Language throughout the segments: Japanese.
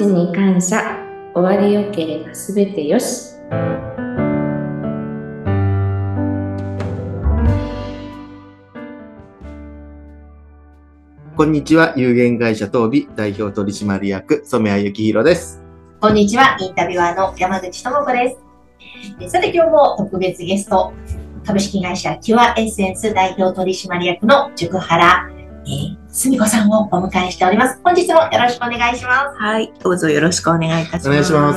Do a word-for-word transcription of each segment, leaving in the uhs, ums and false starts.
ちに感謝、終わりよければすべてよし。 こんにちは、有限会社東美代表取締役染谷幸宏です。 こんにちは、インタビュアーの山口智子です。さて今日も特別ゲスト、株式会社キュアエッセンス代表取締役の塾原えー、すみこさんをお迎えしております。本日もよろしくお願いします。 はい、どうぞよろしくお願いいたします。 お願いします。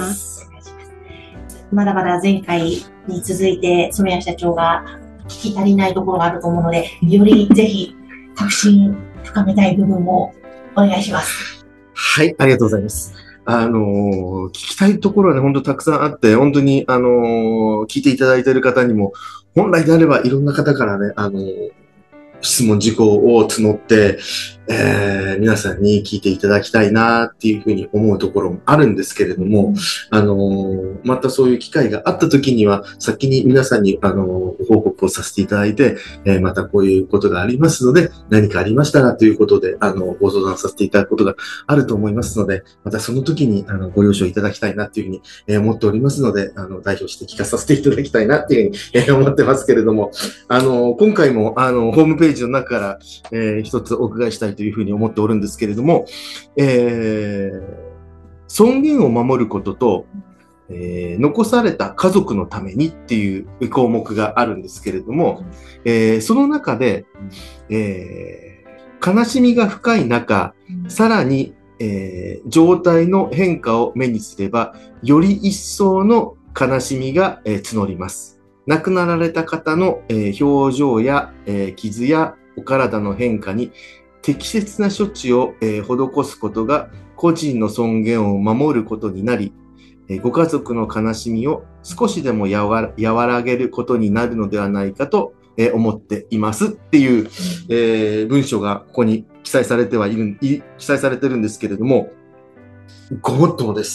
まだまだ前回に続いて染谷社長が聞き足りないところがあると思うので、よりぜひ確信深めたい部分をお願いします。 はい、ありがとうございます。あのー、聞きたいところはね、本当たくさんあって、本当に、あのー、聞いていただいている方にも、本来であればいろんな方からね、あのー、質問事項を募って、えー、皆さんに聞いていただきたいなっていうふうに思うところもあるんですけれども、あのー、またそういう機会があった時には、先に皆さんに、あのー、ご報告をさせていただいて、えー、またこういうことがありますので、何かありましたらということで、あの、ご相談させていただくことがあると思いますので、またその時に、あの、ご了承いただきたいなっていうふうに、えー、思っておりますので、あの、代表して聞かさせていただきたいなっていうふうに、えー、思ってますけれども、あの、今回も、あの、ホームページの中から、えー、一つお伺いしたいというふうに思っておるんですけれども、えー、尊厳を守ることと、えー、残された家族のためにっていう項目があるんですけれども、えー、その中で、えー、悲しみが深い中、さらに、えー、状態の変化を目にすれば、より一層の悲しみが、えー、募ります。亡くなられた方の、えー、表情や、えー、傷やお体の変化に適切な処置を、えー、施すことが個人の尊厳を守ることになり、えー、ご家族の悲しみを少しでもやわ和らげることになるのではないかと、えー、思っていますっていう、えー、文章がここに記載されてはいる、記載されてるんですけれども、ごもっともです。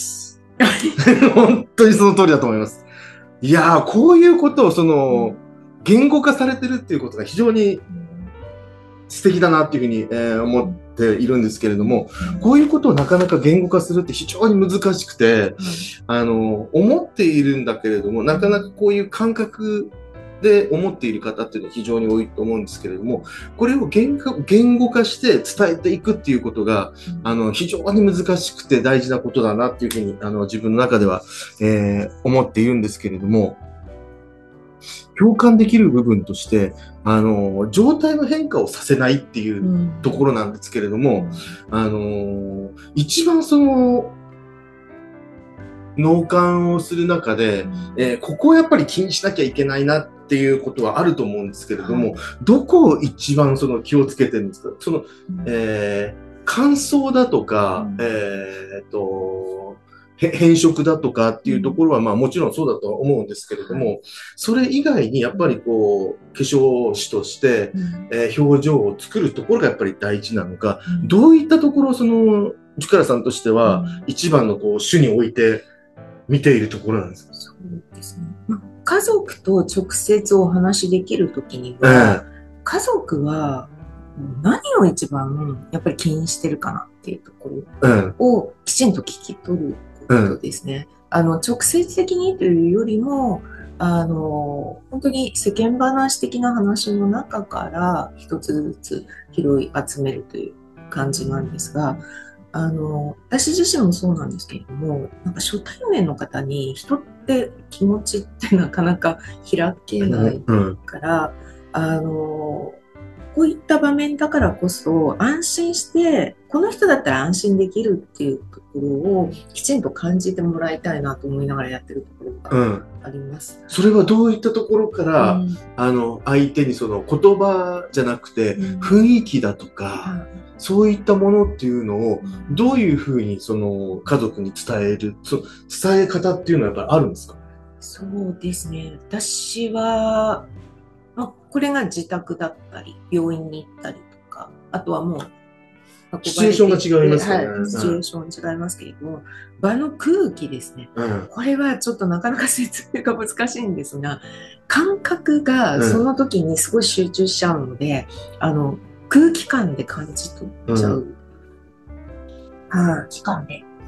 本当にその通りだと思います。いやー、こういうことをその、言語化されてるっていうことが非常に素敵だなっていうふうに、えー、思っているんですけれども、こういうことをなかなか言語化するって非常に難しくて、あの、思っているんだけれども、なかなかこういう感覚で思っている方っていうのは非常に多いと思うんですけれども、これを言語、言語化して伝えていくっていうことが、あの、非常に難しくて大事なことだなっていうふうに、あの、自分の中では、えー、思っているんですけれども、共感できる部分として、あの、状態の変化をさせないっていうところなんですけれども、うん、あの、一番その、納棺をする中で、えー、ここをやっぱり気にしなきゃいけないなっていうことはあると思うんですけれども、はい、どこを一番その気をつけてるんですか？その、えー、乾燥だとか、うん、えー、と、変色だとかっていうところは、まあもちろんそうだとは思うんですけれども、はい、それ以外にやっぱりこう、化粧師として、うんえー、表情を作るところがやっぱり大事なのか、うん、どういったところをその、塾原さんとしては、一番のこう、主に置いて見ているところなんですか？ そうですね。まあ、家族と直接お話しできるときには、えー、家族は何を一番やっぱり気にしてるかなっていうところをきちんと聞き取ることですね。うん、あの直接的にというよりもあの本当に世間話的な話の中から一つずつ拾い集めるという感じなんですが、あの私自身もそうなんですけれども、なんか初対面の方に人って気持ちってなかなか開けないから、うん、あのこういった場面だからこそ安心してこの人だったら安心できるっていうところをきちんと感じてもらいたいなと思いながらやってるところがあります、 うん、それはどういったところから、うん、あの相手にその言葉じゃなくて雰囲気だとか、うん、そういったものっていうのをどういうふうにその家族に伝える、そ伝え方っていうのはやっぱりあるんですか？ そうですね。私はこれが自宅だったり、病院に行ったりとか、あとはもう、 シチュエーションが違いますね。 はい、シチュエーション違いますけれども、うん、場の空気ですね、うん。これはちょっとなかなか説明が難しいんですが、感覚がその時にすごい集中しちゃうので、うん、あの、空気感で感じ取っちゃう。 うん、空気感で。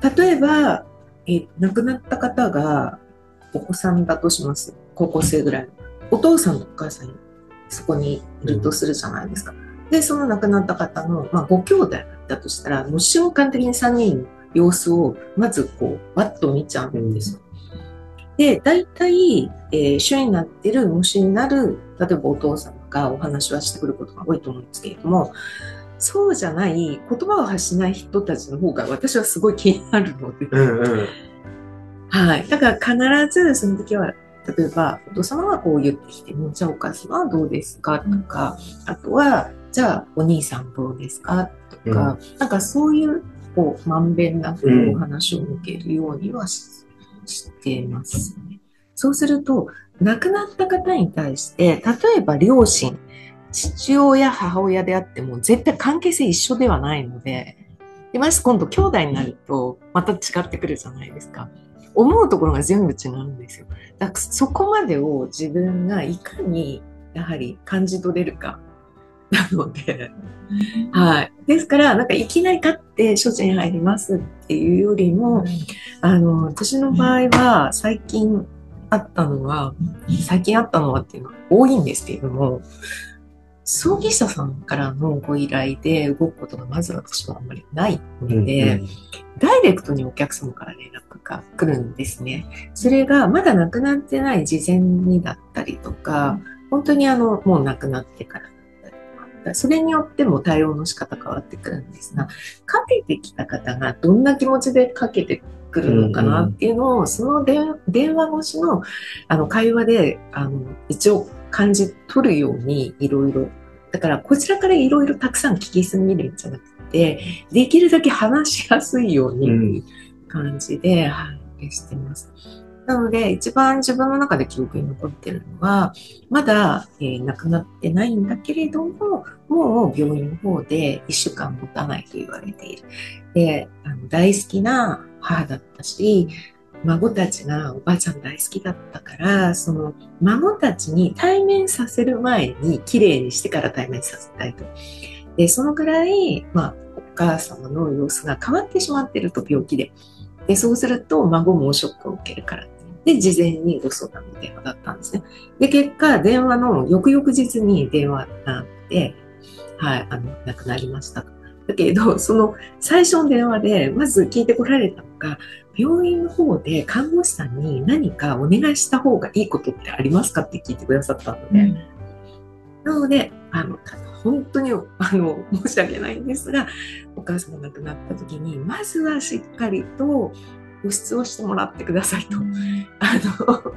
例えば、え亡くなった方がお子さんだとします。高校生ぐらいの。お父さんとお母さんそこにいるとするじゃないですか。で、その亡くなった方の、まあ、ご兄弟だとしたら、もう瞬間的にさんにんの様子をまずこう、わっと見ちゃうんですよ。で、大体、えー、主になってる、模試になる、例えばお父様がお話はしてくることが多いと思うんですけれども、そうじゃない、言葉を発しない人たちの方が私はすごい気になるので。 うんうん、 はい。だから必ずその時は、例えばお父様がこう言ってきても、じゃあお母様はどうですかとか、あとは、じゃあお兄さんどうですかとか、うん、なんかそういう、こう、まんべんなくお話を受けるようには し,、うん、してますね。そうすると、亡くなった方に対して、例えば両親、父親、母親であっても絶対関係性一緒ではないので、でまず今度兄弟になるとまた違ってくるじゃないですか。思うところが全部違うんですよ。だからそこまでを自分がいかにやはり感じ取れるかなので、はい。ですから、なんかいきなり買って処置に入りますっていうよりも、あの、私の場合は最近あったのは、最近あったのはっていうのは多いんですけれども、葬儀社さんからのご依頼で動くことがまず私はあんまりないので、うんうん、ダイレクトにお客様から連絡が来るんですね。それがまだ亡くなってない事前にだったりとか、本当にあの、もう亡くなってからだったりとか、それによっても対応の仕方変わってくるんですが、かけてきた方がどんな気持ちでかけてくるのかなっていうのを、うんうん、その電話越しのあの会話であの一応感じ取るようにいろいろ。だからこちらからいろいろたくさん聞きすぎるんじゃなくて、できるだけ話しやすいように感じで、うん、はい、してます。なので一番自分の中で記憶に残ってるのは、まだ、えー、亡くなってないんだけれども、もう病院の方でいっしゅうかん持たないと言われている。で、あの大好きな母だったし、孫たちがおばあちゃん大好きだったから、その孫たちに対面させる前に綺麗にしてから対面させたいと。で、そのぐらい、まあ、お母様の様子が変わってしまっていると、病気で。で、そうすると孫もショックを受けるから。で、事前にご相談の電話だったんですね。で、結果、電話の翌々日に電話があって、はい、あの、亡くなりましたと。だけど、その最初の電話で、まず聞いてこられたのが、病院の方で看護師さんに何かお願いした方がいいことってありますかって聞いてくださったので、うん、なので、あの、本当に、あの、申し訳ないんですが、お母さんが亡くなった時に、まずはしっかりと保湿をしてもらってくださいと。うん、あの、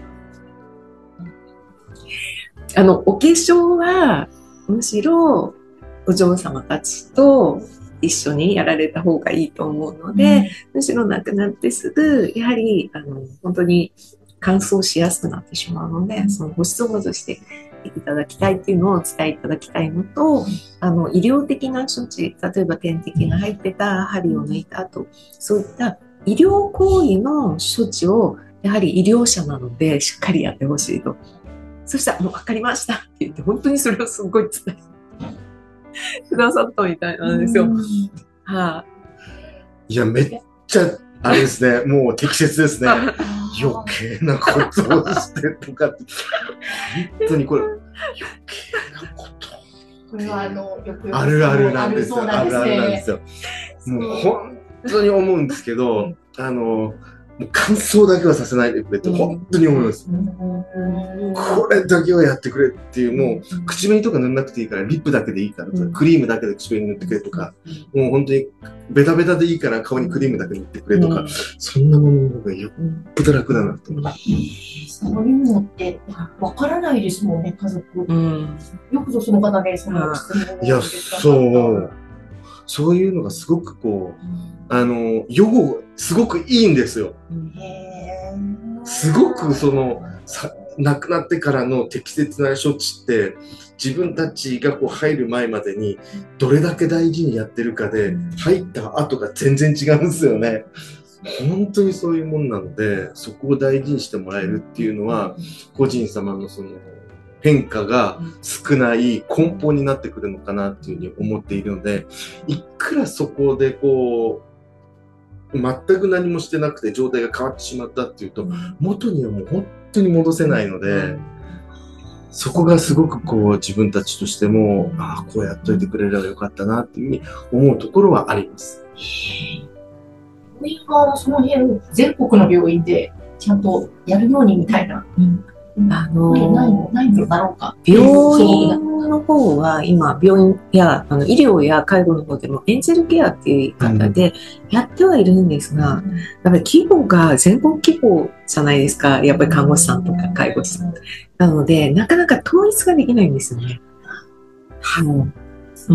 あの、お化粧は、むしろ、お嬢様たちと一緒にやられた方がいいと思うので、うん、むしろ亡くなってすぐ、やはり、あの、本当に乾燥しやすくなってしまうので、うん、その保湿をまずしていただきたいっていうのをお伝えいただきたいのと、うん、あの、医療的な処置、例えば点滴が入ってた、針を抜いた後、そういった医療行為の処置を、やはり医療者なので、しっかりやってほしいと。そしたら、もう分かりましたって言って、本当にそれをすごい伝えてくださったみたいなんですよ。はい。 いや、めっちゃ、あれですね、もう適切ですね。余計なことをしてとかって。本当にこれ、余計なこと。 これはあの、よくあるあるなんですよ。あるあるなんですよ。もう本当に思うんですけど、あの、もう乾燥だけはさせないでくれって本当に思います。これだけはやってくれっていう、もう口紅とか塗んなくていいから、リップだけでいいからとか、クリームだけで口紅塗ってくれとか、もう本当にベタベタでいいから顔にクリームだけ塗ってくれとか、そんなものの方がよっぽど楽だなと思います。 そういうのってわからないですもんね、家族。よくぞその方でその質問を。 いや、そう。そういうのがすごくこう、あの、予後、すごくいいんですよ。すごくその、さ、亡くなってからの適切な処置って、自分たちがこう入る前までに、どれだけ大事にやってるかで、入った後が全然違うんですよね。本当にそういうもんなので、そこを大事にしてもらえるっていうのは、個人様のその、変化が少ない根本になってくるのかなっていうふうに思っているので、いくらそこでこ全く何もしてなくて状態が変わってしまったっていうと、元にはもう本当に戻せないので、そこがすごくこう自分たちとしても、ああ、こうやっといてくれればよかったなっていうふうに思うところはあります。 病院はその辺、全国の病院でちゃんとやるようにみたいな。うんあのー、 ないの、ないのだろうか。 病院の方は今、病院やあの医療や介護の方でもエンジェルケアっていう言い方でやってはいるんですが、うん、やっぱり規模が全国規模じゃないですか。やっぱり看護師さんとか介護士さん。なので、なかなか統一ができないんですよね。はい。うん。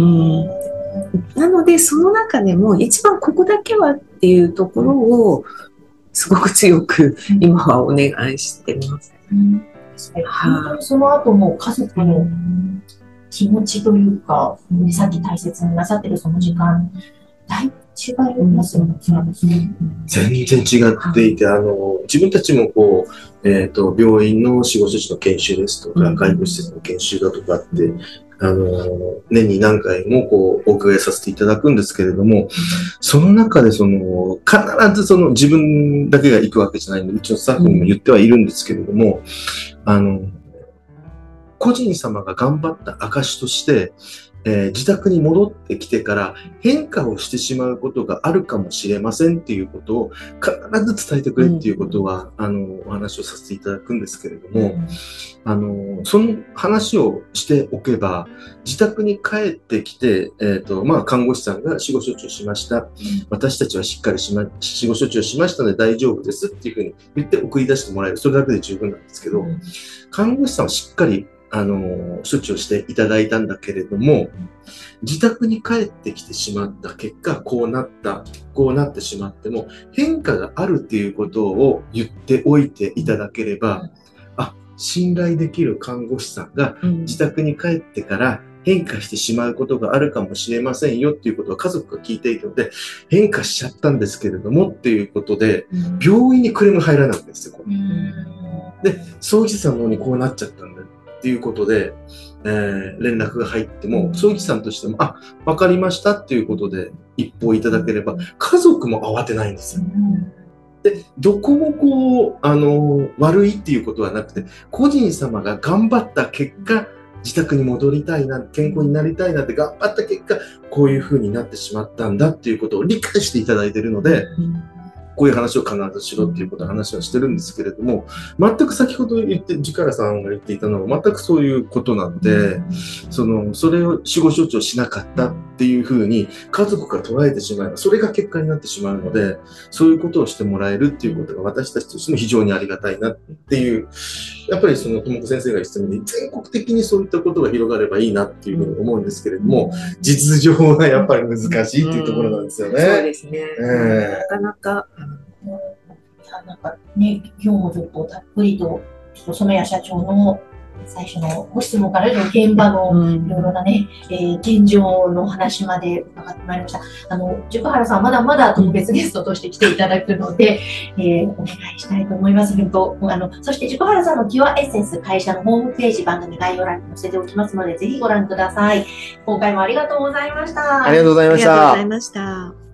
なので、その中でも一番ここだけはっていうところをすごく強く今はお願いしてます。 うん本当にその後も家族の気持ちというか、うん、さっき大切になさってるその時間、だいぶ違いますよね。 全然違っていて、あの、自分たちもこう、えっと、病院の死後処置の研修ですとか、介護施設の研修だとかって、あの、年に何回もこう、お伺いさせていただくんですけれども、その中でその、必ずその自分だけが行くわけじゃないので、うちのスタッフにも言ってはいるんですけれども、あの、個人様が頑張った証として、えー、自宅に戻ってきてから変化をしてしまうことがあるかもしれませんっていうことを必ず伝えてくれっていうことは、うん、あの、お話をさせていただくんですけれども、うん、あの、その話をしておけば、自宅に帰ってきて、えっと、まあ、看護師さんが死後処置をしました。私たちはしっかりしま、死後処置をしましたので大丈夫ですっていうふうに言って送り出してもらえる。それだけで十分なんですけど、うん、看護師さんはしっかりあの、処置をしていただいたんだけれども、自宅に帰ってきてしまった結果、こうなった、こうなってしまっても、変化があるっていうことを言っておいていただければ、あ、信頼できる看護師さんが自宅に帰ってから変化してしまうことがあるかもしれませんよっていうことを家族が聞いているので、変化しちゃったんですけれどもっていうことで、病院にクレーム入らないんですよ、これ。で、葬儀師さんの方にこうなっちゃったんだっていうことで、えー、連絡が入っても、葬儀師さんとしても、あ、わかりましたっていうことで一報いただければ、家族も慌てないんですよ。で、どこもこう、あの、悪いっていうことはなくて、個人様が頑張った結果、自宅に戻りたいな、健康になりたいなって頑張った結果、こういう風になってしまったんだっていうことを理解していただいているので、こういう話を必ずしろっていうことを話はしてるんですけれども、全く先ほど言って、ジカラさんが言っていたのは全くそういうことなので、その、それを死後処置をしなかったっていうふうに家族が捉えてしまえば、それが結果になってしまうので、そういうことをしてもらえるっていうことが私たちとしても非常にありがたいなっていう、やっぱりその、ともこ先生が言ってたように、全国的にそういったことが広がればいいなっていうふうに思うんですけれども、実情はやっぱり難しいっていうところなんですよね。 そうですね。えー、なかなか、 なんかね、今日もちょっとたっぷりと、ちょっと染谷社長の最初のご質問からの現場のいろいろなね、うん、えー、現状の話まで伺ってまいりました。あの、塾原さんまだまだ特別ゲストとして来ていただくので、えー、お願いしたいと思います。本当、あの、そして塾原さんのキュアエッセンス会社のホームページ番組概要欄に載せておきますので、ぜひご覧ください。今回もありがとうございました。 ありがとうございました。 ありがとうございました。